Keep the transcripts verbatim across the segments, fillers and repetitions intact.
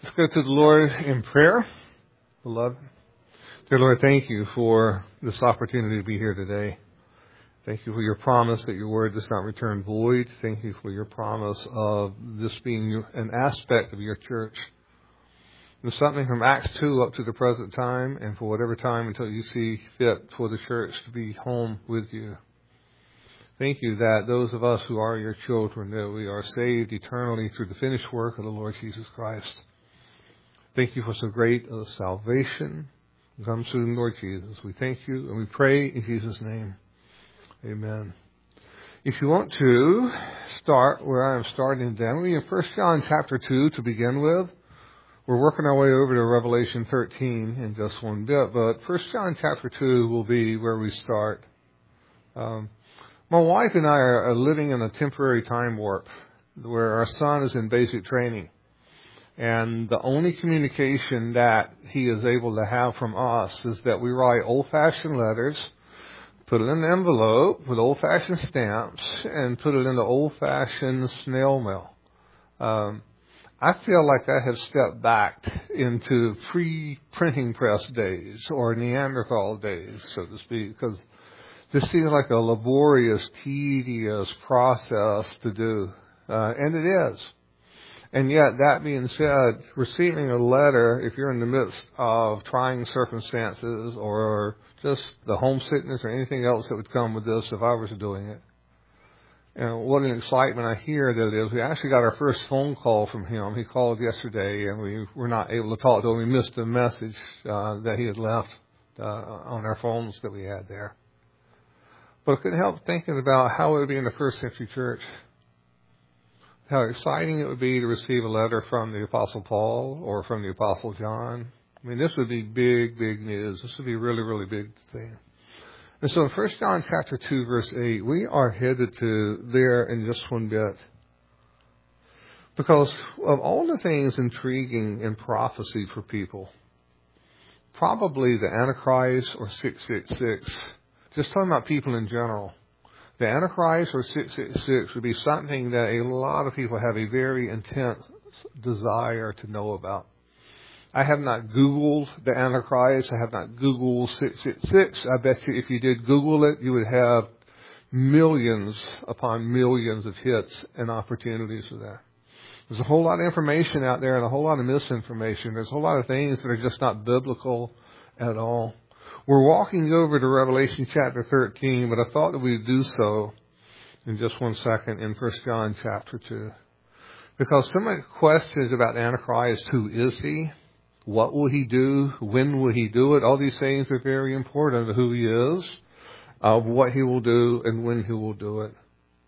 Let's go to the Lord in prayer. Beloved, dear Lord, thank you for this opportunity to be here today. Thank you for your promise that your word does not return void. Thank you for your promise of this being an aspect of your church. There's something from Acts two up to the present time, and for whatever time until you see fit for the church to be home with you. Thank you that those of us who are your children, that we are saved eternally through the finished work of the Lord Jesus Christ. Thank you for so great a salvation that comes through the Lord Jesus. We thank you and we pray in Jesus' name. Amen. If you want to start where I am starting then, we're in First John chapter two to begin with. We're working our way over to Revelation thirteen in just one bit, but First John chapter two will be where we start. Um, my wife and I are living in a temporary time warp where our son is in basic training. And the only communication that he is able to have from us is that we write old-fashioned letters, put it in an envelope with old-fashioned stamps, and put it in the old-fashioned snail mail. Um, I feel like I have stepped back into pre-printing press days or Neanderthal days, so to speak, because this seems like a laborious, tedious process to do, uh, and it is. And yet, that being said, receiving a letter, if you're in the midst of trying circumstances or just the homesickness or anything else that would come with this if I was doing it, and what an excitement I hear that it is. We actually got our first phone call from him. He called yesterday, and we were not able to talk to him. We missed a message uh, that he had left uh, on our phones that we had there. But I couldn't help thinking about how it would be in the first century church. How exciting it would be to receive a letter from the Apostle Paul or from the Apostle John. I mean, this would be big, big news. This would be a really, really big thing. And so in First John chapter two, verse eight, we are headed to there in just one bit. Because of all the things intriguing in prophecy for people, probably the Antichrist or six six six, just talking about people in general, the Antichrist or six six six would be something that a lot of people have a very intense desire to know about. I have not Googled the Antichrist. I have not Googled six six six. I bet you if you did Google it, you would have millions upon millions of hits and opportunities for that. There's a whole lot of information out there and a whole lot of misinformation. There's a whole lot of things that are just not biblical at all. We're walking over to Revelation chapter thirteen, but I thought that we'd do so in just one second in First John chapter two. Because some of the questions about the Antichrist, who is he? What will he do? When will he do it? All these things are very important to who he is, of what he will do, and when he will do it.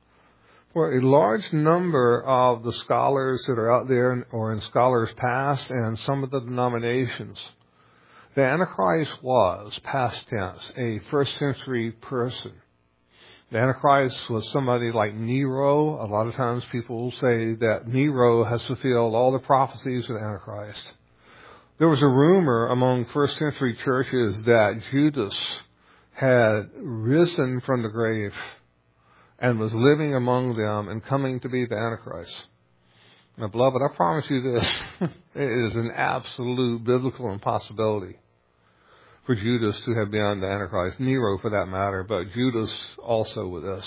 For a large number of the scholars that are out there, or in scholars past, and some of the denominations, the Antichrist was, past tense, a first century person. The Antichrist was somebody like Nero. A lot of times people say that Nero has fulfilled all the prophecies of the Antichrist. There was a rumor among first century churches that Judas had risen from the grave and was living among them and coming to be the Antichrist. Now, beloved, I promise you this, it is an absolute biblical impossibility for Judas to have been the Antichrist. Nero, for that matter, but Judas also with us.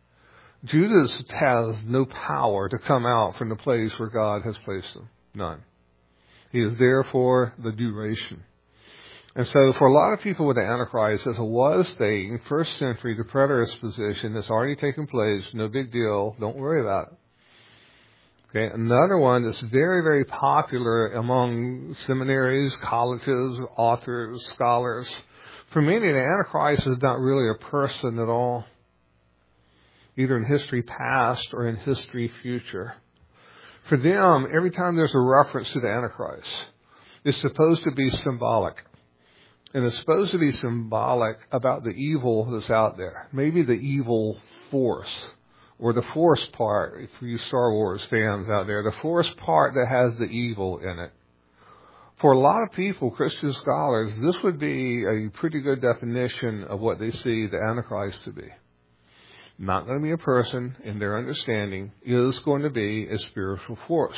Judas has no power to come out from the place where God has placed him. None. He is there for the duration. And so for a lot of people with the Antichrist, as it was stating, first century, the preterist position that's already taken place, no big deal, don't worry about it. Okay, another one that's very, very popular among seminaries, colleges, authors, scholars. For many, the Antichrist is not really a person at all, either in history past or in history future. For them, every time there's a reference to the Antichrist, it's supposed to be symbolic. And it's supposed to be symbolic about the evil that's out there. Maybe the evil force. Or the force part, for you Star Wars fans out there, the force part that has the evil in it. For a lot of people, Christian scholars, this would be a pretty good definition of what they see the Antichrist to be. Not going to be a person, in their understanding, is going to be a spiritual force.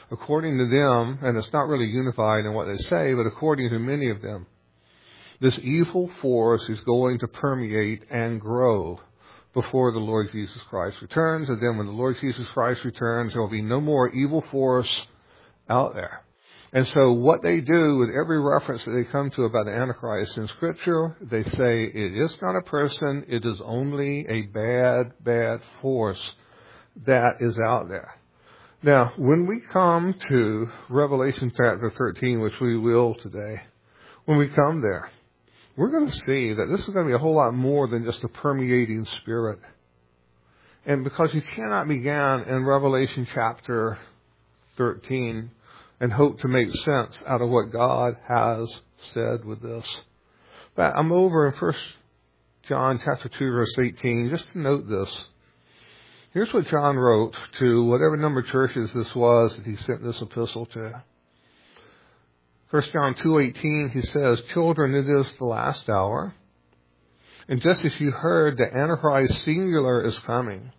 according to them, and it's not really unified in what they say, but according to many of them, this evil force is going to permeate and grow before the Lord Jesus Christ returns. And then when the Lord Jesus Christ returns, there will be no more evil force out there. And so what they do with every reference that they come to about the Antichrist in Scripture, they say it is not a person, it is only a bad, bad force that is out there. Now, when we come to Revelation chapter thirteen, which we will today, when we come there, we're going to see that this is going to be a whole lot more than just a permeating spirit. And because you cannot begin in Revelation chapter thirteen and hope to make sense out of what God has said with this. But I'm over in First John chapter two, verse eighteen, just to note this. Here's what John wrote to whatever number of churches this was that he sent this epistle to. First John two eighteen, he says, "Children, it is the last hour. And just as you heard, the Antichrist singular is coming.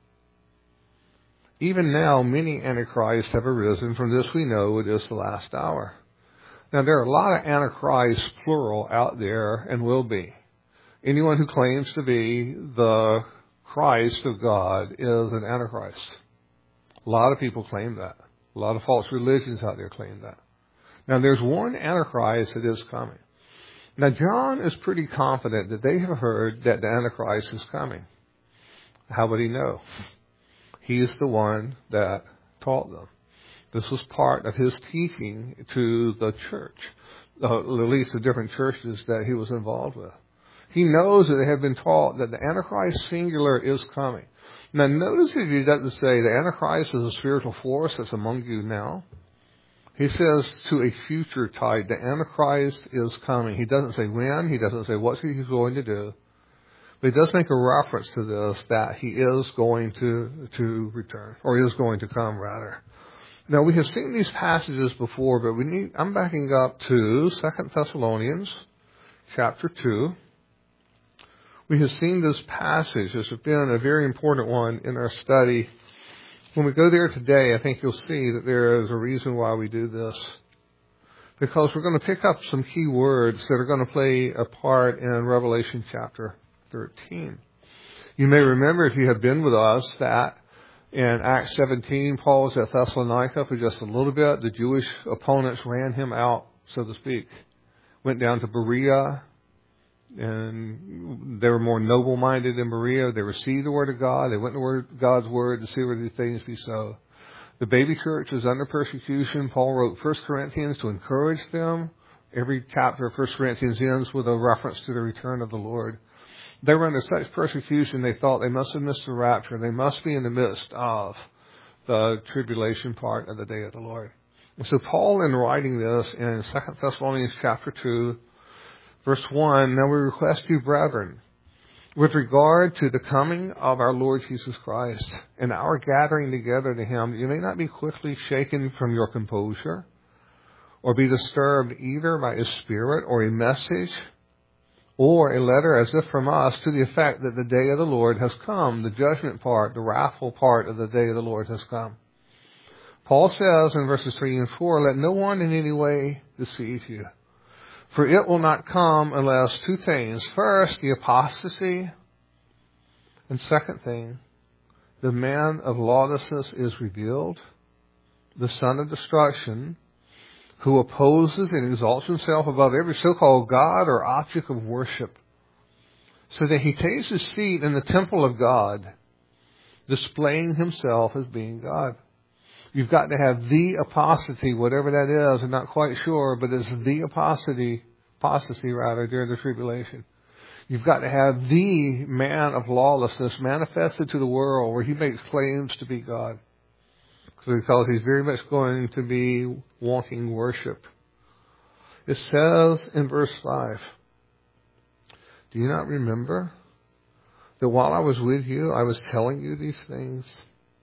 Even now, many Antichrists have arisen. From this we know it is the last hour." Now, there are a lot of Antichrists, plural, out there and will be. Anyone who claims to be the Christ of God is an Antichrist. A lot of people claim that. A lot of false religions out there claim that. Now, there's one Antichrist that is coming. Now, John is pretty confident that they have heard that the Antichrist is coming. How would he know? He's the one that taught them. This was part of his teaching to the church, uh, at least the different churches that he was involved with. He knows that they have been taught that the Antichrist singular is coming. Now, notice that he doesn't say the Antichrist is a spiritual force that's among you now. He says to a future type, the Antichrist is coming. He doesn't say when. He doesn't say what he's going to do. But he does make a reference to this, that he is going to, to return, or is going to come, rather. Now, we have seen these passages before, but we need, I'm backing up to Second Thessalonians chapter two. We have seen this passage. This has been a very important one in our study. When we go there today, I think you'll see that there is a reason why we do this. Because we're going to pick up some key words that are going to play a part in Revelation chapter thirteen. You may remember, if you have been with us, that in Acts seventeen, Paul was at Thessalonica for just a little bit. The Jewish opponents ran him out, so to speak. Went down to Berea, and they were more noble-minded in Berea. They received the Word of God. They went to God's Word to see whether these things be so. The baby church was under persecution. Paul wrote First Corinthians to encourage them. Every chapter of First Corinthians ends with a reference to the return of the Lord. They were under such persecution, they thought they must have missed the rapture. They must be in the midst of the tribulation part of the day of the Lord. And so Paul, in writing this in Second Thessalonians chapter two, verse one, "Now we request you, brethren, with regard to the coming of our Lord Jesus Christ and our gathering together to him, that you may not be quickly shaken from your composure, or be disturbed either by a spirit or a message, or a letter as if from us, to the effect that the day of the Lord has come," the judgment part, the wrathful part of the day of the Lord has come. Paul says in verses three and four, "Let no one in any way deceive you. For it will not come unless two things. First, the apostasy. And second thing, the man of lawlessness is revealed, the son of destruction, who opposes and exalts himself above every so-called God or object of worship, so that he takes his seat in the temple of God, displaying himself as being God." You've got to have the apostasy, whatever that is. I'm not quite sure, but it's the apostasy, apostasy rather, during the tribulation. You've got to have the man of lawlessness manifested to the world, where he makes claims to be God, because he's very much going to be wanting worship. It says in verse five, "Do you not remember that while I was with you, I was telling you these things?"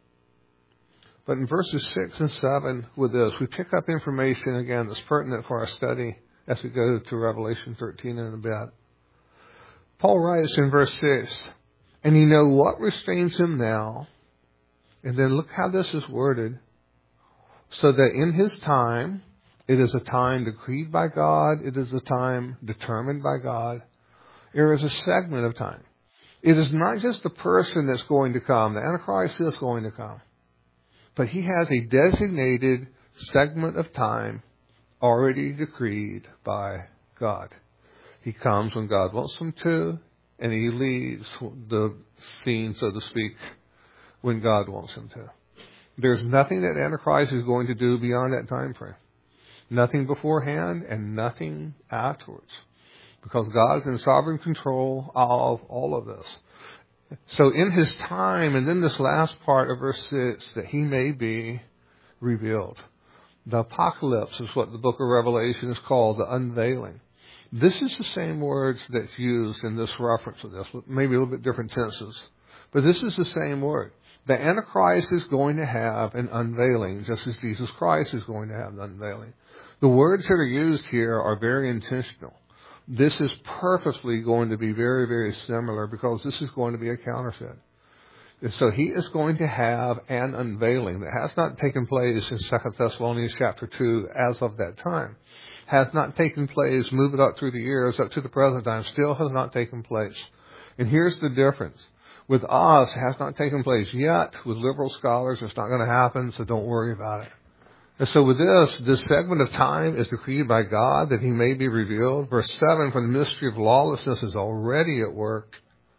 But in verses six and seven with this, we pick up information again that's pertinent for our study as we go to Revelation thirteen in a bit. Paul writes in verse six, "And you know what restrains him now." And then look how this is worded. So that in his time, it is a time decreed by God. It is a time determined by God. There is a segment of time. It is not just the person that's going to come. The Antichrist is going to come. But he has a designated segment of time already decreed by God. He comes when God wants him to, and he leaves the scene, so to speak, when God wants him to. There's nothing that Antichrist is going to do beyond that time frame. Nothing beforehand and nothing afterwards. Because God's in sovereign control of all of this. So in his time, and then this last part of verse six, that he may be revealed. The apocalypse is what the book of Revelation is called, the unveiling. This is the same words that's used in this reference of this, maybe a little bit different tenses. But this is the same word. The Antichrist is going to have an unveiling, just as Jesus Christ is going to have an unveiling. The words that are used here are very intentional. This is purposely going to be very, very similar because this is going to be a counterfeit. And so he is going to have an unveiling that has not taken place in Second Thessalonians chapter two as of that time. Has not taken place, moving up through the years, up to the present time, still has not taken place. And here's the difference. With us, it has not taken place yet. With liberal scholars, it's not going to happen, so don't worry about it. And so with this, this segment of time is decreed by God that he may be revealed. Verse seven, for the mystery of lawlessness is already at work.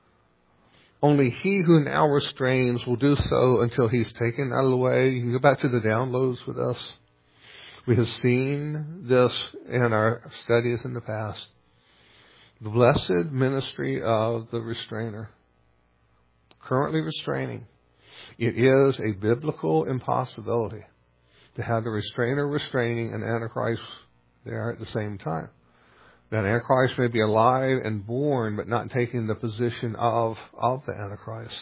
Only he who now restrains will do so until he's taken out of the way. You can go back to the downloads with us. We have seen this in our studies in the past. The blessed ministry of the restrainer. Currently restraining. It is a biblical impossibility to have the restrainer restraining and Antichrist there at the same time. That Antichrist may be alive and born, but not taking the position of, of the Antichrist.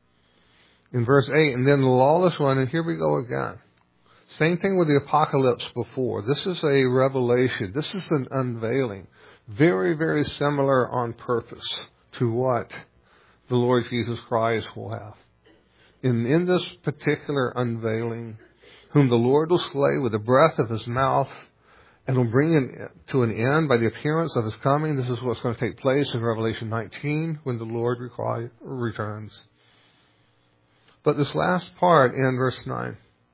In verse eight, and then the lawless one, and here we go again. Same thing with the apocalypse before. This is a revelation. This is an unveiling. Very, very similar on purpose to what the Lord Jesus Christ will have. In, in this particular unveiling, whom the Lord will slay with the breath of his mouth, and will bring it to an end by the appearance of his coming. This is what's going to take place in Revelation nineteen when the Lord returns. But this last part in verse nine.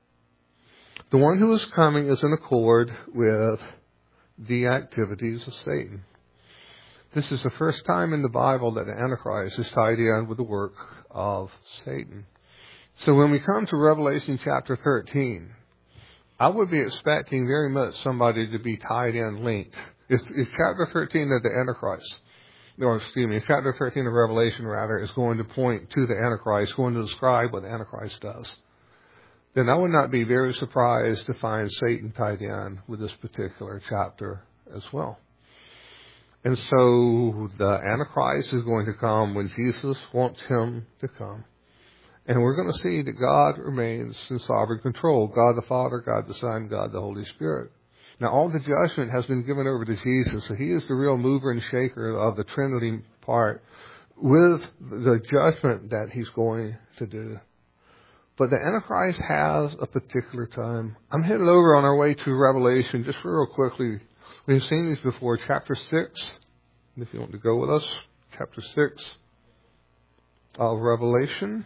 The one who is coming is in accord with the activities of Satan. This is the first time in the Bible that the Antichrist is tied in with the work of Satan. So when we come to Revelation chapter thirteen, I would be expecting very much somebody to be tied in, linked. Is, is chapter thirteen of the Antichrist, or excuse me, chapter thirteen of Revelation rather, is going to point to the Antichrist, going to describe what the Antichrist does. Then I would not be very surprised to find Satan tied in with this particular chapter as well. And so the Antichrist is going to come when Jesus wants him to come. And we're going to see that God remains in sovereign control. God the Father, God the Son, God the Holy Spirit. Now all the judgment has been given over to Jesus. So he is the real mover and shaker of the Trinity part with the judgment that he's going to do. But the Antichrist has a particular time. I'm headed over on our way to Revelation just real quickly. We've seen these before. Chapter six, if you want to go with us. Chapter six of Revelation.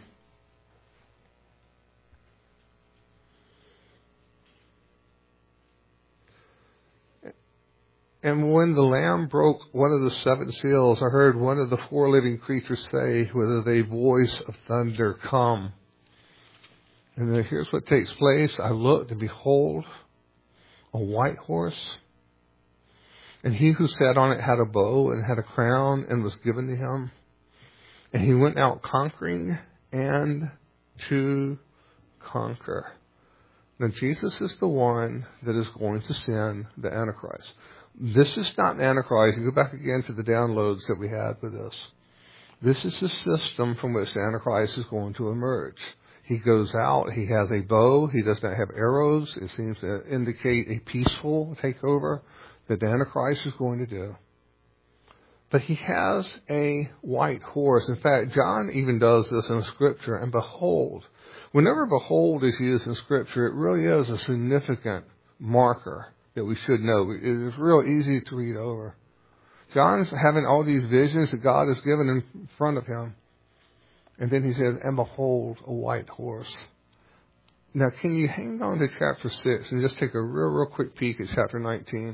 And when the Lamb broke one of the seven seals, I heard one of the four living creatures say with a voice of thunder, "Come." And then here's what takes place. I looked, and behold, a white horse. And he who sat on it had a bow and had a crown and was given to him. And he went out conquering and to conquer. Now Jesus is the one that is going to send the Antichrist. This is not an Antichrist. You go back again to the downloads that we had with this. This is the system from which the Antichrist is going to emerge. He goes out. He has a bow. He does not have arrows. It seems to indicate a peaceful takeover that the Antichrist is going to do. But he has a white horse. In fact, John even does this in Scripture. And behold, whenever behold is used in Scripture, it really is a significant marker that we should know. It is real easy to read over. John's having all these visions that God has given in front of him. And then he says, and behold, a white horse. Now, can you hang on to chapter six and just take a real, real quick peek at chapter nineteen?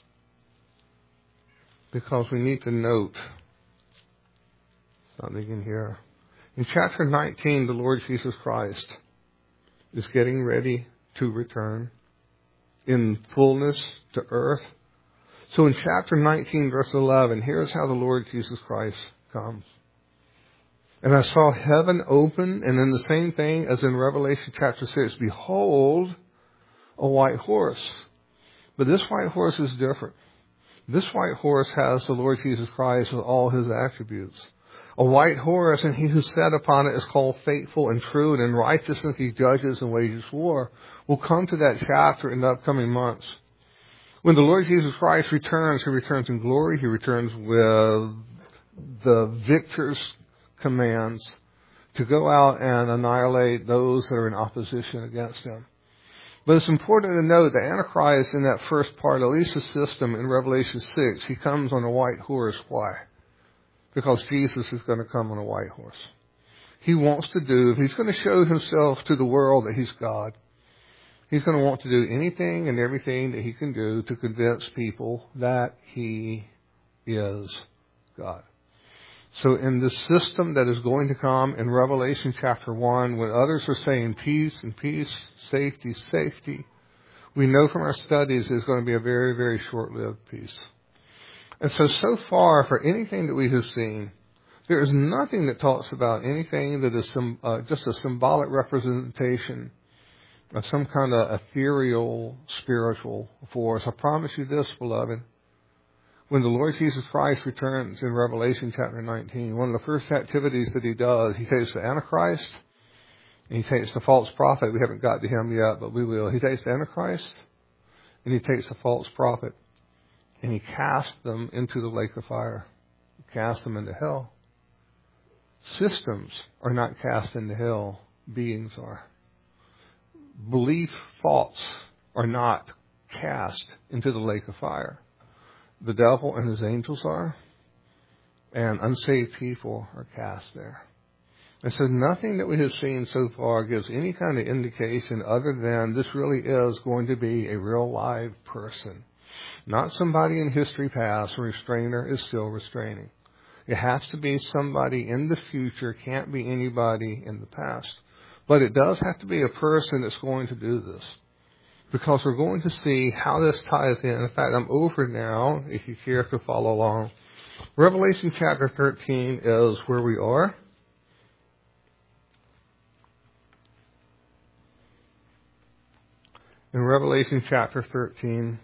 Because we need to note something in here. In chapter nineteen, the Lord Jesus Christ is getting ready to return in fullness to earth. So in chapter nineteen, verse eleven, here's how the Lord Jesus Christ comes. And I saw heaven open, and then the same thing as in Revelation chapter six, behold, a white horse. But this white horse is different. This white horse has the Lord Jesus Christ with all his attributes. A white horse, and he who sat upon it is called faithful and true, and in righteousness he judges and wages war. We'll come to that chapter in the upcoming months. When the Lord Jesus Christ returns, he returns in glory. He returns with the victor's commands to go out and annihilate those that are in opposition against him. But it's important to note that Antichrist in that first part, at least the system in Revelation six, he comes on a white horse. Why? Because Jesus is going to come on a white horse. He wants to do, he's going to show himself to the world that he's God. He's going to want to do anything and everything that he can do to convince people that he is God. So in the system that is going to come in Revelation chapter one, when others are saying peace and peace, safety, safety, we know from our studies it's going to be a very, very short-lived peace. And so, so far, for anything that we have seen, there is nothing that talks about anything that is some, uh, just a symbolic representation of some kind of ethereal spiritual force. I promise you this, beloved. When the Lord Jesus Christ returns in Revelation chapter nineteen, one of the first activities that he does, he takes the Antichrist, and he takes the false prophet. We haven't got to him yet, but we will. He takes the Antichrist, and he takes the false prophet, and he casts them into the lake of fire. He casts them into hell. Systems are not cast into hell. Beings are. Belief thoughts are not cast into the lake of fire. The devil and his angels are, and unsaved people are cast there. And so nothing that we have seen so far gives any kind of indication other than this really is going to be a real live person. Not somebody in history past, a restrainer is still restraining. It has to be somebody in the future, can't be anybody in the past. But it does have to be a person that's going to do this. Because we're going to see how this ties in. In fact, I'm over now, if you care to follow along. Revelation chapter thirteen is where we are. In Revelation chapter thirteen,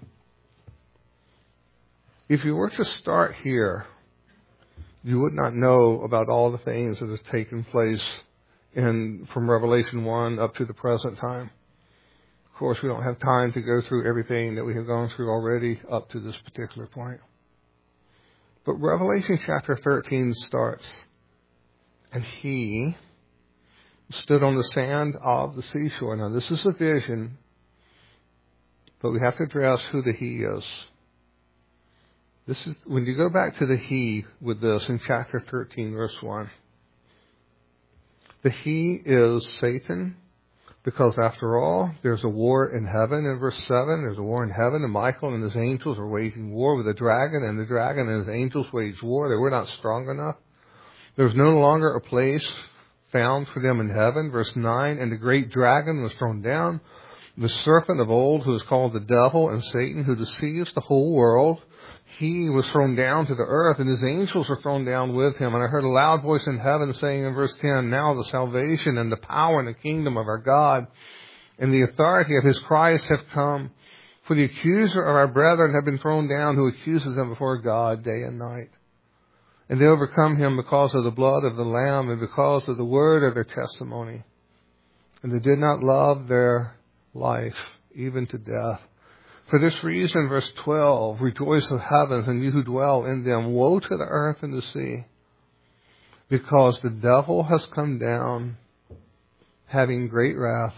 if you were to start here, you would not know about all the things that have taken place in from Revelation one up to the present time. Of course, we don't have time to go through everything that we have gone through already up to this particular point. But Revelation chapter thirteen starts, and he stood on the sand of the seashore. Now, this is a vision, but we have to address who the he is. This is when you go back to the he with this in chapter thirteen, verse one. The he is Satan. Because after all, there's a war in heaven in verse seven. There's a war in heaven, and Michael and his angels are waging war with the dragon, and the dragon and his angels waged war. They were not strong enough. There's no longer a place found for them in heaven. Verse nine, and the great dragon was thrown down, the serpent of old, who is called the devil and Satan, who deceives the whole world. He was thrown down to the earth, and his angels were thrown down with him. And I heard a loud voice in heaven saying in verse ten, now the salvation and the power and the kingdom of our God and the authority of his Christ have come. For the accuser of our brethren have been thrown down, who accuses them before God day and night. And they overcome him because of the blood of the Lamb and because of the word of their testimony. And they did not love their life even to death. For this reason, verse twelve, rejoice, O heavens, and you who dwell in them. Woe to the earth and the sea, because the devil has come down, having great wrath,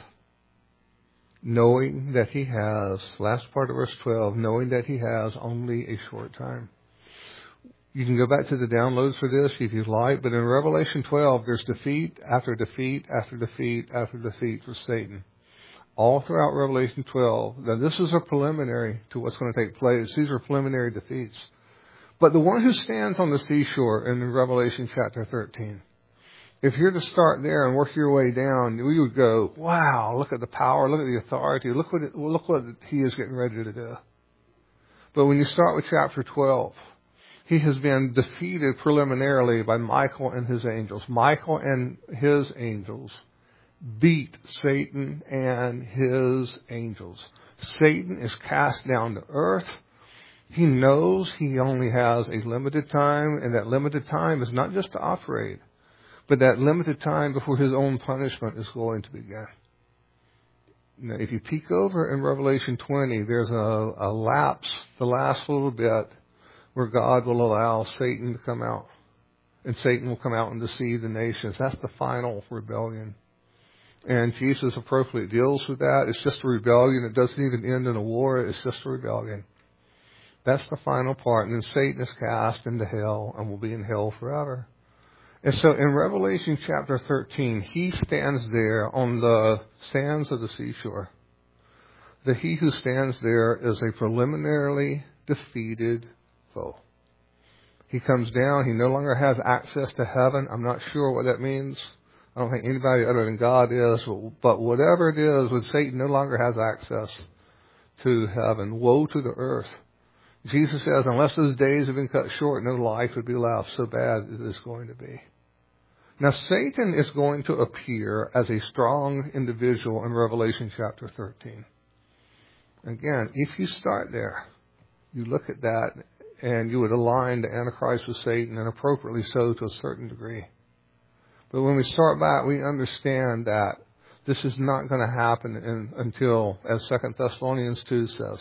knowing that he has, last part of verse twelve, knowing that he has only a short time. You can go back to the downloads for this if you like, but in Revelation twelve, there's defeat after defeat after defeat after defeat for Satan. All throughout Revelation twelve. Now, this is a preliminary to what's going to take place. These are preliminary defeats. But the one who stands on the seashore in Revelation chapter thirteen, if you're to start there and work your way down, we would go, wow, look at the power, look at the authority, look what, it, look what he is getting ready to do. But when you start with chapter twelve, he has been defeated preliminarily by Michael and his angels. Michael and his angels beat Satan and his angels. Satan is cast down to earth. He knows he only has a limited time, and that limited time is not just to operate, but that limited time before his own punishment is going to begin. Now, if you peek over in Revelation twenty, there's a, a lapse, the last little bit, where God will allow Satan to come out. And Satan will come out and deceive the nations. That's the final rebellion. And Jesus appropriately deals with that. It's just a rebellion. It doesn't even end in a war. It's just a rebellion. That's the final part. And then Satan is cast into hell and will be in hell forever. And so in Revelation chapter thirteen, he stands there on the sands of the seashore. The he who stands there is a preliminarily defeated foe. He comes down. He no longer has access to heaven. I'm not sure what that means. I don't think anybody other than God is. But whatever it is, when Satan no longer has access to heaven, woe to the earth. Jesus says, unless those days have been cut short, no life would be left. So bad it is going to be. Now, Satan is going to appear as a strong individual in Revelation chapter thirteen. Again, if you start there, you look at that, and you would align the Antichrist with Satan, and appropriately so to a certain degree. But when we start back, we understand that this is not going to happen in, until, as Second Thessalonians two says,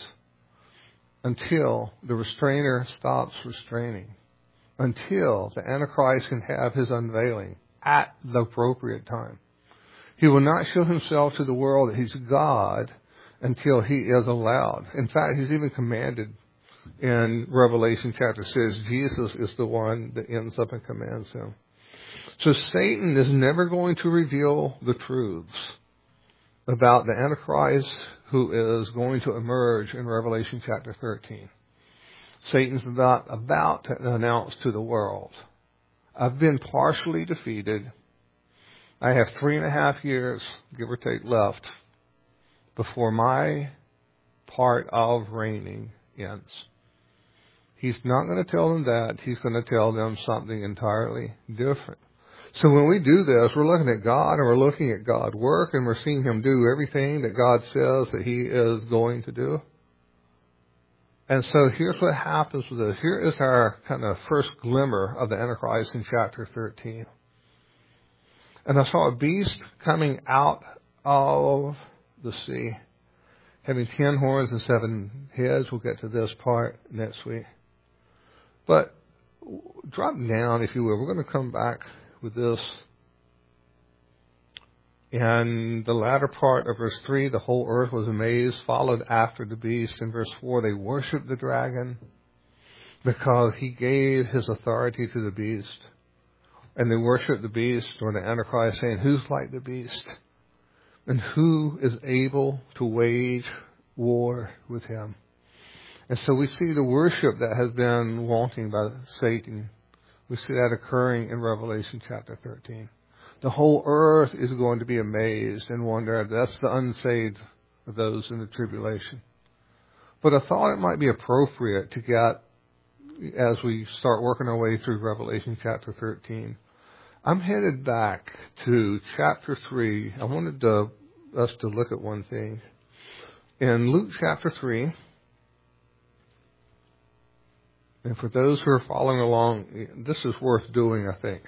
until the restrainer stops restraining, until the Antichrist can have his unveiling at the appropriate time. He will not show himself to the world that he's God until he is allowed. In fact, he's even commanded in Revelation chapter six, Jesus is the one that ends up and commands him. So Satan is never going to reveal the truths about the Antichrist who is going to emerge in Revelation chapter thirteen. Satan's about, about to announce to the world, I've been partially defeated. I have three and a half years, give or take, left before my part of reigning ends. He's not going to tell them that. He's going to tell them something entirely different. So when we do this, we're looking at God, and we're looking at God work, and we're seeing him do everything that God says that he is going to do. And so here's what happens with this. Here is our kind of first glimmer of the Antichrist in chapter thirteen. And I saw a beast coming out of the sea, having ten horns and seven heads. We'll get to this part next week. But drop down, if you will. We're going to come back with this. In the latter part of verse three, the whole earth was amazed, followed after the beast. In verse four, they worshiped the dragon because he gave his authority to the beast. And they worshiped the beast, or the Antichrist, saying, who's like the beast? And who is able to wage war with him? And so we see the worship that has been wanting by Satan. We see that occurring in Revelation chapter thirteen. The whole earth is going to be amazed and wonder. That's the unsaved of those in the tribulation. But I thought it might be appropriate to get, as we start working our way through Revelation chapter thirteen, I'm headed back to chapter three. I wanted to, us to look at one thing. In Luke chapter three, and for those who are following along, this is worth doing, I think.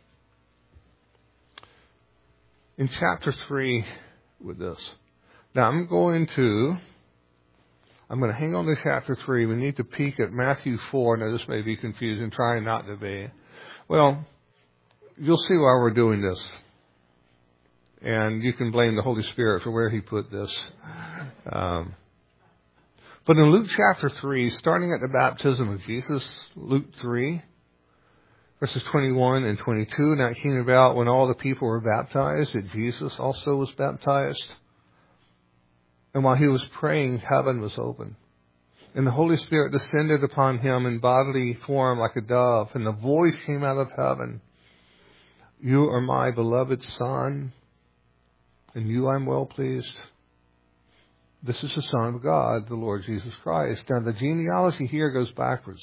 In chapter three with this. Now I'm going to, I'm going to hang on to chapter three. We need to peek at Matthew four. Now, this may be confusing, trying not to be. Well, you'll see why we're doing this. And you can blame the Holy Spirit for where he put this. Um, but in Luke chapter three, starting at the baptism of Jesus, Luke three, verses twenty-one and twenty-two, now it came about when all the people were baptized that Jesus also was baptized. And while he was praying, heaven was opened. And the Holy Spirit descended upon him in bodily form like a dove. And the voice came out of heaven, "You are my beloved Son, and you I'm well pleased." This is the Son of God, the Lord Jesus Christ. Now the genealogy here goes backwards.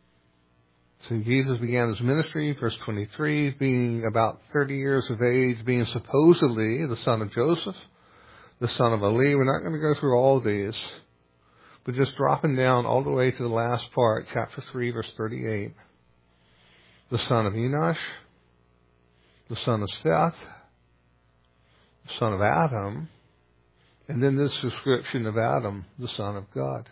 So Jesus began his ministry, verse twenty-three, being about thirty years of age, being supposedly the son of Joseph, the son of Ali. We're not going to go through all of these, but just dropping down all the way to the last part, chapter three, verse thirty-eight. The son of Enosh, the son of Seth, the son of Adam, and then this description of Adam, the son of God.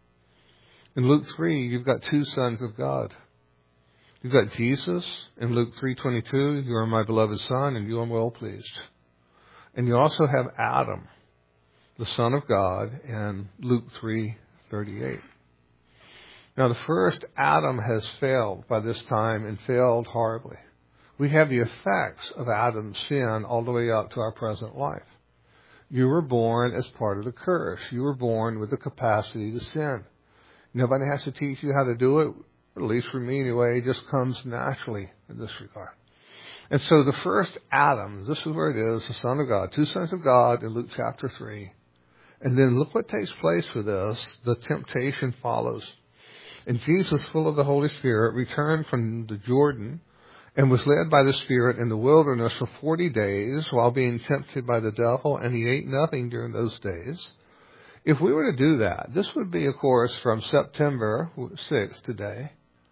In Luke three, you've got two sons of God. You've got Jesus in Luke three twenty-two, "You are my beloved Son, and you I'm well pleased." And you also have Adam, the Son of God, in Luke three thirty-eight. Now the first Adam has failed by this time and failed horribly. We have the effects of Adam's sin all the way up to our present life. You were born as part of the curse. You were born with the capacity to sin. Nobody has to teach you how to do it. At least for me anyway, it just comes naturally in this regard. And so the first Adam, this is where it is, the Son of God, two sons of God in Luke chapter three. And then look what takes place with this. The temptation follows. And Jesus, full of the Holy Spirit, returned from the Jordan and was led by the Spirit in the wilderness for forty days while being tempted by the devil, and he ate nothing during those days. If we were to do that, this would be, of course, from September sixth today.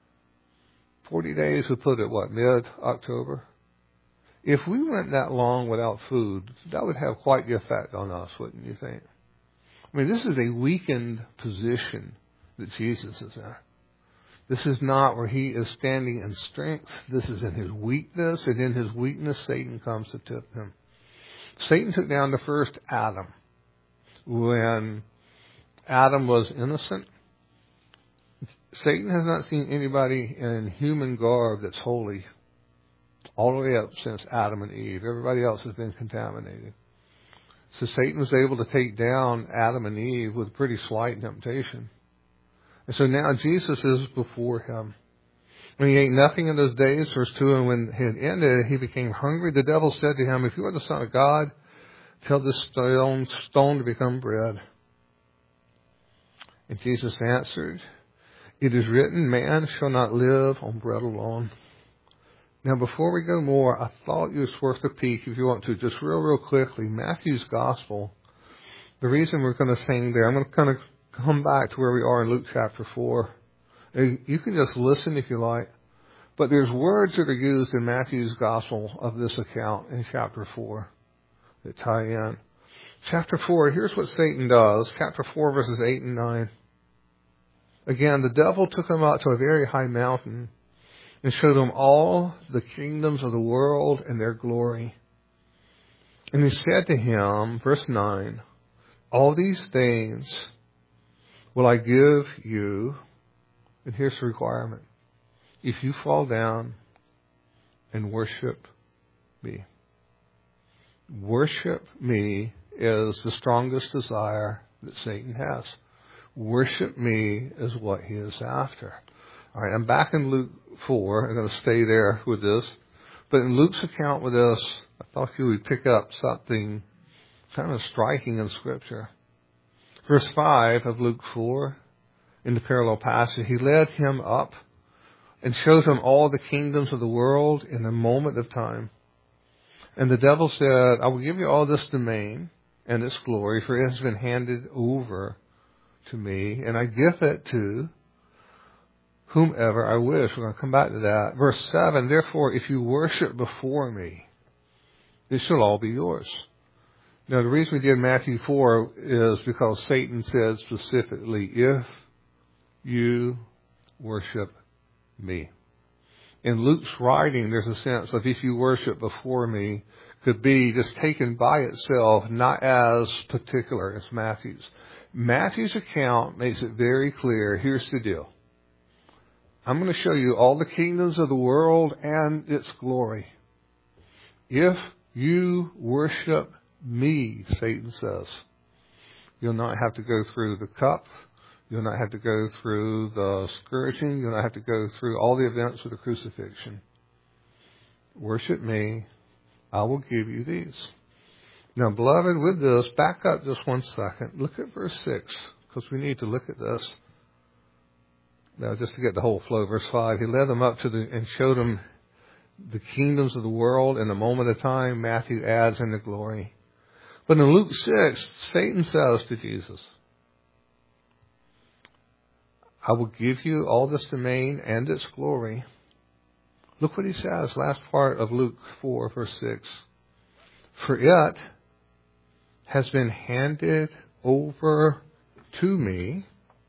forty days would put it, what, mid-October? If we went that long without food, that would have quite the effect on us, wouldn't you think? I mean, this is a weakened position that Jesus is in. This is not where he is standing in strength. This is in his weakness, and in his weakness, Satan comes to tempt him. Satan took down the first Adam when Adam was innocent. Satan has not seen anybody in human garb that's holy all the way up since Adam and Eve. Everybody else has been contaminated. So Satan was able to take down Adam and Eve with pretty slight temptation. And so now Jesus is before him. When he ate nothing in those days, verse two, and when he had ended, he became hungry. The devil said to him, "If you are the Son of God, tell this stone, stone to become bread." And Jesus answered, "It is written, man shall not live on bread alone." Now, before we go more, I thought it was worth a peek, if you want to, just real, real quickly. Matthew's Gospel. The reason we're going to sing there, I'm going to kind of come back to where we are in Luke chapter four. You can just listen if you like. But there's words that are used in Matthew's Gospel of this account in chapter four that tie in. Chapter four, here's what Satan does. Chapter four, verses eight and nine. Again, the devil took him out to a very high mountain and showed him all the kingdoms of the world and their glory. And he said to him, verse nine, "All these things will I give you," and here's the requirement, "if you fall down and worship me." Worship me is the strongest desire that Satan has. Worship me is what he is after. All right, I'm back in Luke four. I'm going to stay there with this. But in Luke's account with this, I thought you would pick up something kind of striking in Scripture. Verse five of Luke four, in the parallel passage, he led him up and showed him all the kingdoms of the world in a moment of time. And the devil said, "I will give you all this domain and its glory, for it has been handed over to me, and I give it to whomever I wish." We're going to come back to that. Verse seven, "Therefore, if you worship before me, it shall all be yours." Now, the reason we did Matthew four is because Satan said specifically, if you worship me. In Luke's writing, there's a sense of if you worship before me could be just taken by itself, not as particular as Matthew's. Matthew's account makes it very clear. Here's the deal. I'm going to show you all the kingdoms of the world and its glory. If you worship me, Satan says, you'll not have to go through the cup. You'll not have to go through the scourging. You'll not have to go through all the events of the crucifixion. Worship me. I will give you these. Now, beloved, with this, back up just one second. Look at verse six, because we need to look at this. Now, just to get the whole flow, verse five, he led them up to the, and showed them the kingdoms of the world in a moment of time. Matthew adds in the glory. But in Luke six, Satan says to Jesus, I will give you all this domain and its glory. Look what he says, last part of Luke four, verse six. For it has been handed over to me,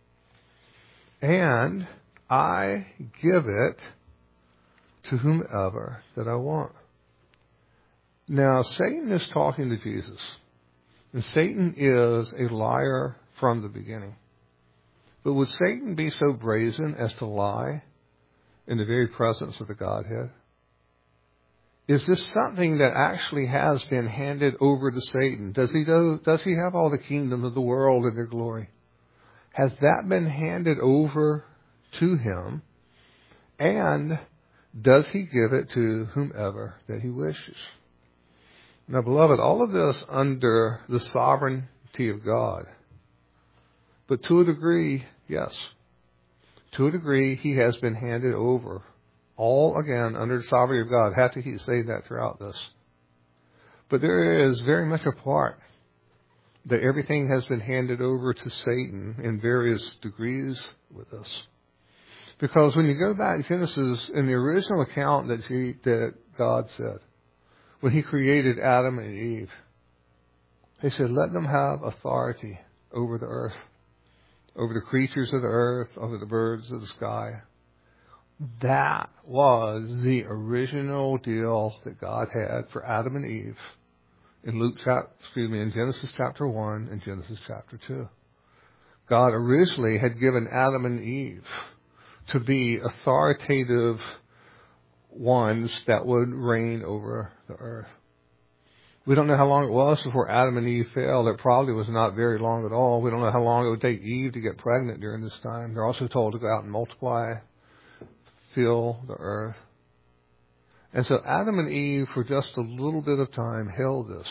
and I give it to whomever that I want. Now, Satan is talking to Jesus, and Satan is a liar from the beginning. But would Satan be so brazen as to lie in the very presence of the Godhead? Is this something that actually has been handed over to Satan? Does he know, does he have all the kingdom of the world and their glory? Has that been handed over to him? And does he give it to whomever that he wishes? Now, beloved, all of this under the sovereignty of God. But to a degree, yes. To a degree, he has been handed over. All, again, under the sovereignty of God. I have to keep saying that throughout this. But there is very much a part that everything has been handed over to Satan in various degrees with us. Because when you go back to Genesis, in the original account that, he, that God said, when he created Adam and Eve, he said, let them have authority over the earth, over the creatures of the earth, over the birds of the sky. That was the original deal that God had for Adam and Eve in Luke chapter, excuse me, in Genesis chapter one and Genesis chapter two. God originally had given Adam and Eve to be authoritative ones that would reign over the earth. We don't know how long it was before Adam and Eve fell. It probably was not very long at all. We don't know how long it would take Eve to get pregnant during this time. They're also told to go out and multiply, fill the earth. And so Adam and Eve, for just a little bit of time, held this.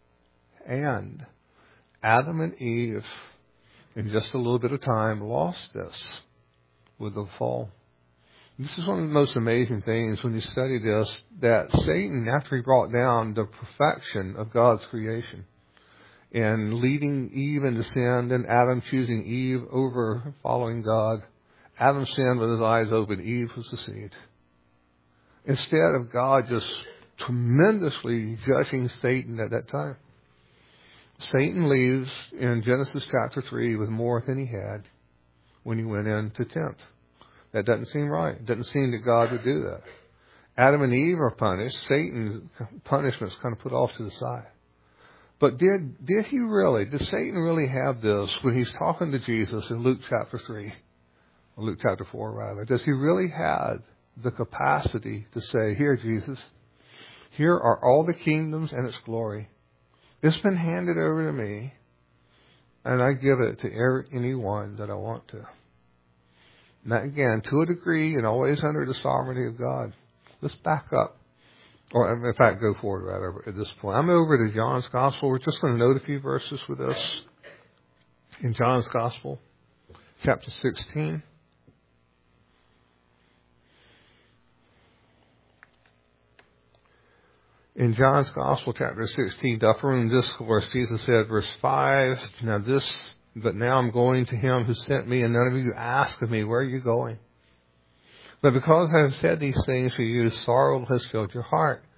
And Adam and Eve, in just a little bit of time, lost this with the fall. This is one of the most amazing things when you study this, that Satan, after he brought down the perfection of God's creation and leading Eve into sin, and Adam choosing Eve over following God, Adam sinned with his eyes open. Eve was the seed. Instead of God just tremendously judging Satan at that time, Satan leaves in Genesis chapter three with more than he had when he went in to tempt. That doesn't seem right. It doesn't seem that God would do that. Adam and Eve are punished. Satan's punishment's kind of put off to the side. But did did he really, did Satan really have this when he's talking to Jesus in Luke chapter three? Or Luke chapter four, rather. Does he really have the capacity to say, here, Jesus, here are all the kingdoms and its glory. It's been handed over to me, and I give it to every, anyone that I want to. Now, again, to a degree, and always under the sovereignty of God. Let's back up. Or, in fact, go forward, rather, at this point. I'm over to John's Gospel. We're just going to note a few verses with us. In John's Gospel, chapter sixteen. In John's Gospel, chapter sixteen, the upper room discourse, Jesus said, verse five, Now this... But now I'm going to him who sent me, and none of you ask of me, where are you going? But because I have said these things to you, sorrow has filled your heart.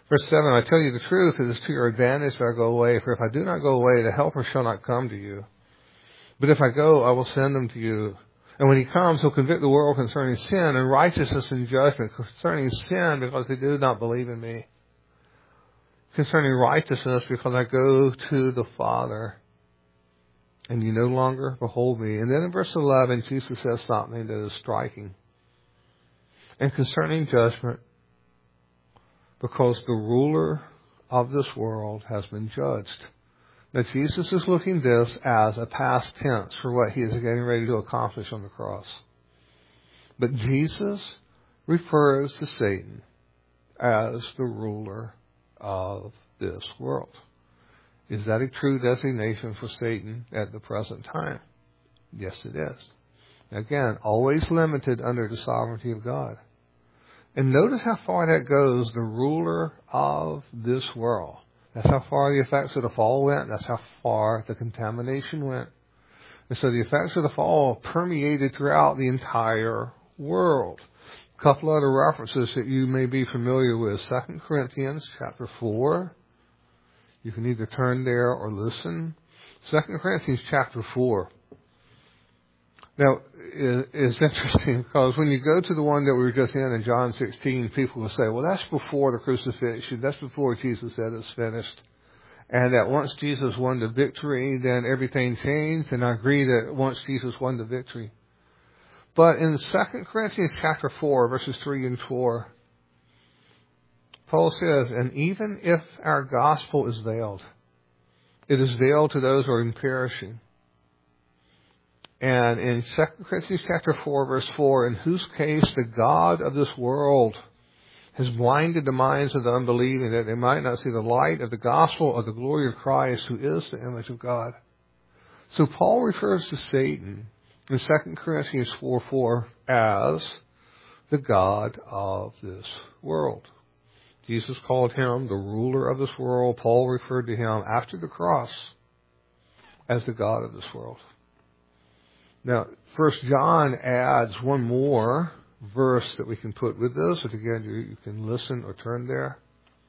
Verse seven, I tell you the truth, it is to your advantage that I go away. For if I do not go away, the Helper shall not come to you. But if I go, I will send him to you. And when he comes, he'll convict the world concerning sin and righteousness and judgment. Concerning sin, because they do not believe in me. Concerning righteousness, because I go to the Father, and you no longer behold me. And then in verse eleven, Jesus says something that is striking. And concerning judgment, because the ruler of this world has been judged. Now, Jesus is looking this as a past tense for what he is getting ready to accomplish on the cross. But Jesus refers to Satan as the ruler of this world. Is that a true designation for Satan at the present time? Yes, it is. Again, always limited under the sovereignty of God. And notice how far that goes, the ruler of this world. That's how far the effects of the fall went. That's how far the contamination went. And so the effects of the fall permeated throughout the entire world. A couple other references that you may be familiar with. Second Corinthians chapter four. You can either turn there or listen. Second Corinthians chapter four. Now, it's interesting because when you go to the one that we were just in, in John sixteen, people will say, well, that's before the crucifixion. That's before Jesus said it's finished. And that once Jesus won the victory, then everything changed. And I agree that once Jesus won the victory. But in Second Corinthians chapter four, verses three and four, Paul says, and even if our gospel is veiled, it is veiled to those who are perishing. And in Second Corinthians chapter four, verse four, in whose case the God of this world has blinded the minds of the unbelieving, that they might not see the light of the gospel of the glory of Christ, who is the image of God. So Paul refers to Satan in Second Corinthians four four as the God of this world. Jesus called him the ruler of this world. Paul referred to him after the cross as the God of this world. Now, First John adds one more verse that we can put with this. If again, you, you can listen or turn there.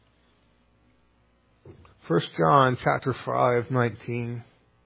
First John chapter five nineteen.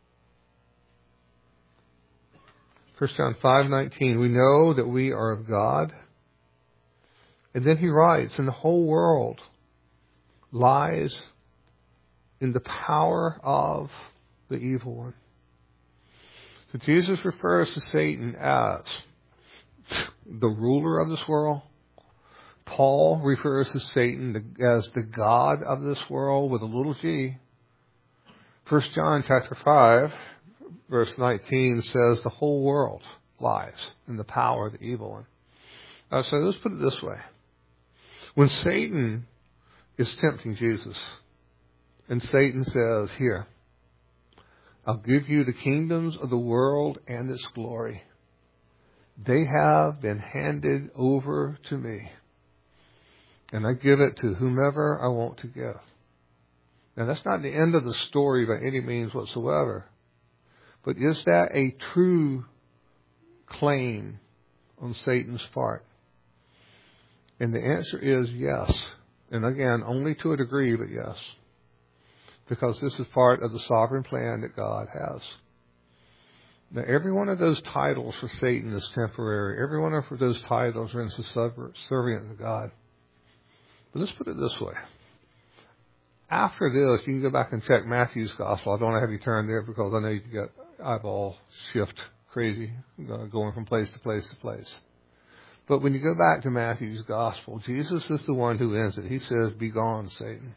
First John five nineteen. We know that we are of God. And then he writes, and the whole world lies in the power of the evil one. So Jesus refers to Satan as the ruler of this world. Paul refers to Satan as the God of this world with a little g. First John chapter five, verse nineteen says the whole world lies in the power of the evil one. Uh, so let's put it this way. When Satan is tempting Jesus, and Satan says, here, I'll give you the kingdoms of the world and its glory. They have been handed over to me, and I give it to whomever I want to give. Now, that's not the end of the story by any means whatsoever. But is that a true claim on Satan's part? And the answer is yes. And again, only to a degree, but yes. Because this is part of the sovereign plan that God has. Now, every one of those titles for Satan is temporary. Every one of those titles are subservient to God. But let's put it this way. After this, you can go back and check Matthew's gospel. I don't want to have you turn there because I know you get eyeball shift crazy, going from place to place to place. But when you go back to Matthew's gospel, Jesus is the one who ends it. He says, "Be gone, Satan."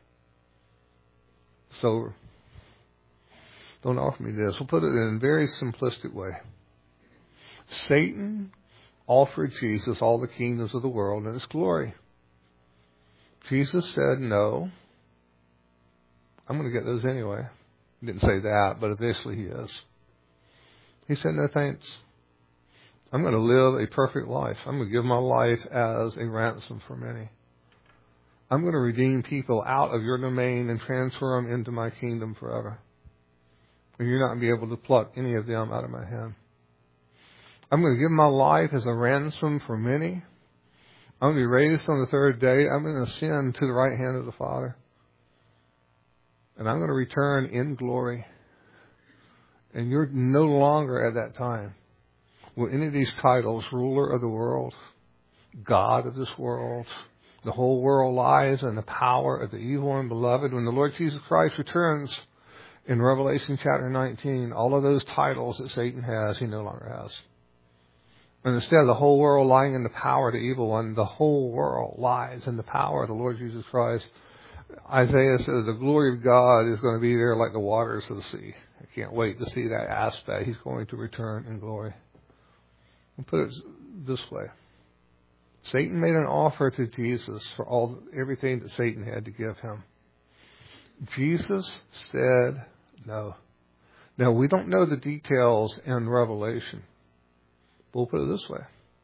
So, don't offer me this. We'll put it in a very simplistic way. Satan offered Jesus all the kingdoms of the world and its glory. Jesus said, no, I'm going to get those anyway. He didn't say that, but eventually he is. He said, no thanks. I'm going to live a perfect life. I'm going to give my life as a ransom for many. I'm going to redeem people out of your domain and transfer them into my kingdom forever. And you're not going to be able to pluck any of them out of my hand. I'm going to give my life as a ransom for many. I'm going to be raised on the third day. I'm going to ascend to the right hand of the Father. And I'm going to return in glory. And you're no longer at that time will any of these titles, ruler of the world, God of this world, the whole world lies in the power of the evil one. Beloved, when the Lord Jesus Christ returns in Revelation chapter nineteen, all of those titles that Satan has, he no longer has. And instead of the whole world lying in the power of the evil one, the whole world lies in the power of the Lord Jesus Christ. Isaiah says the glory of God is going to be there like the waters of the sea. I can't wait to see that aspect. He's going to return in glory. I'll put it this way. Satan made an offer to Jesus for all everything that Satan had to give him. Jesus said no. Now, we don't know the details in Revelation. But we'll put it this way.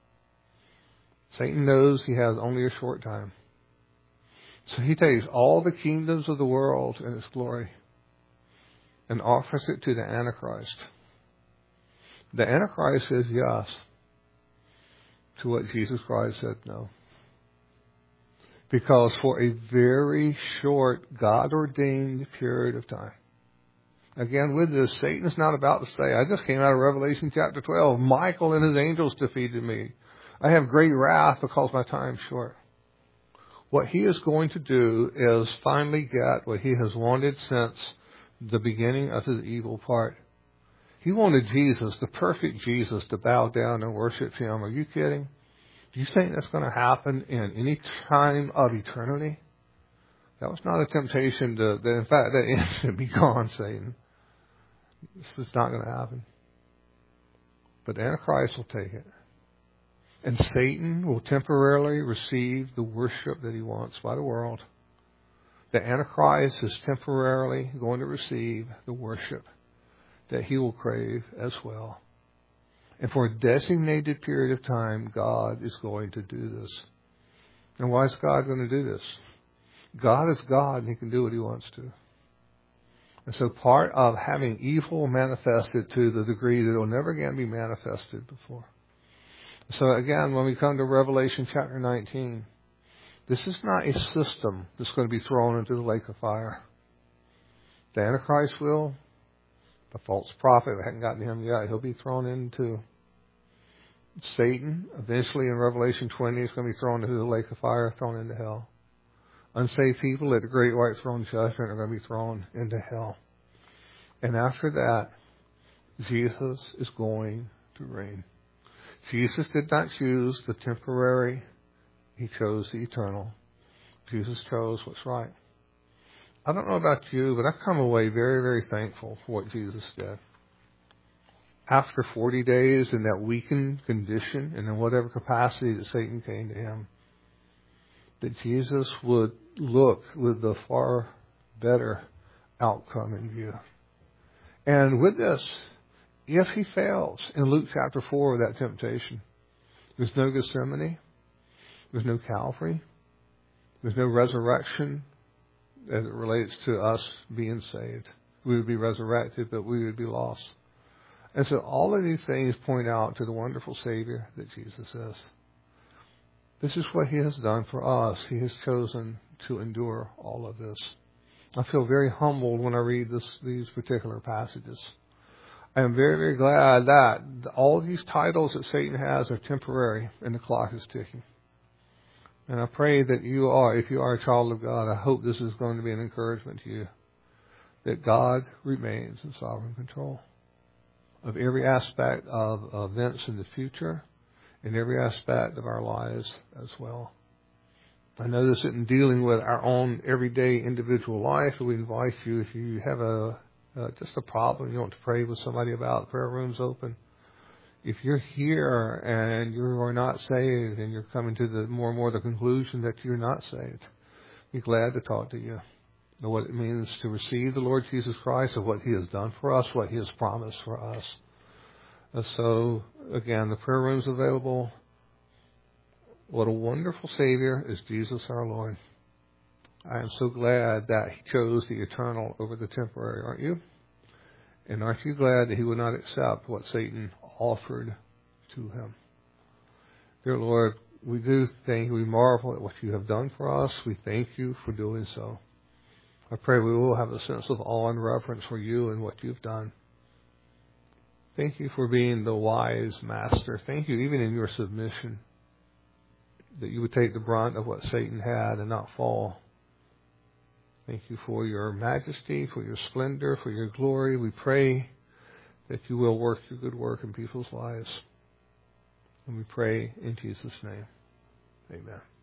Satan knows he has only a short time. So he takes all the kingdoms of the world in its glory and offers it to the Antichrist. The Antichrist says yes to what Jesus Christ said no. Because for a very short, God-ordained period of time. Again, with this, Satan's not about to say, I just came out of Revelation chapter twelve. Michael and his angels defeated me. I have great wrath because my time's short. What he is going to do is finally get what he has wanted since the beginning of his evil part. He wanted Jesus, the perfect Jesus, to bow down and worship him. Are you kidding? Do you think that's going to happen in any time of eternity? That was not a temptation to, that in fact, that instant be gone, Satan. This is not going to happen. But the Antichrist will take it. And Satan will temporarily receive the worship that he wants by the world. The Antichrist is temporarily going to receive the worship that he will crave as well. And for a designated period of time, God is going to do this. And why is God going to do this? God is God and he can do what he wants to. And so part of having evil manifested to the degree that it will never again be manifested before. So again, when we come to Revelation chapter nineteen, this is not a system that's going to be thrown into the lake of fire. The Antichrist will. The false prophet, we haven't gotten to him yet, he'll be thrown into. Satan, eventually in Revelation twenty, is going to be thrown into the lake of fire, thrown into hell. Unsaved people at the great white throne judgment are going to be thrown into hell. And after that, Jesus is going to reign. Jesus did not choose the temporary. He chose the eternal. Jesus chose what's right. I don't know about you, but I come away very, very thankful for what Jesus did. After forty days in that weakened condition and in whatever capacity that Satan came to him, that Jesus would look with the far better outcome in view. And with this, if he fails in Luke chapter four with that temptation, there's no Gethsemane, there's no Calvary, there's no resurrection as it relates to us being saved. We would be resurrected, but we would be lost. And so all of these things point out to the wonderful Savior that Jesus is. This is what he has done for us. He has chosen to endure all of this. I feel very humbled when I read this, these particular passages. I am very, very glad that all these titles that Satan has are temporary and the clock is ticking. And I pray that you are, if you are a child of God, I hope this is going to be an encouragement to you, that God remains in sovereign control of every aspect of events in the future and every aspect of our lives as well. I know this isn't dealing with our own everyday individual life. We invite you, if you have a uh, just a problem you want to pray with somebody about, the prayer room's open. If you're here and you are not saved and you're coming to the more and more the conclusion that you're not saved, be glad to talk to you. Know what it means to receive the Lord Jesus Christ, of what he has done for us, what he has promised for us. And so, again, the prayer room's available. What a wonderful Savior is Jesus our Lord. I am so glad that he chose the eternal over the temporary, aren't you? And aren't you glad that he would not accept what Satan offered to him? Dear Lord, we do think, we marvel at what you have done for us. We thank you for doing so. I pray we will have a sense of awe and reverence for you and what you've done. Thank you for being the wise master. Thank you, even in your submission, that you would take the brunt of what Satan had and not fall. Thank you for your majesty, for your splendor, for your glory. We pray that you will work your good work in people's lives. And we pray in Jesus' name. Amen.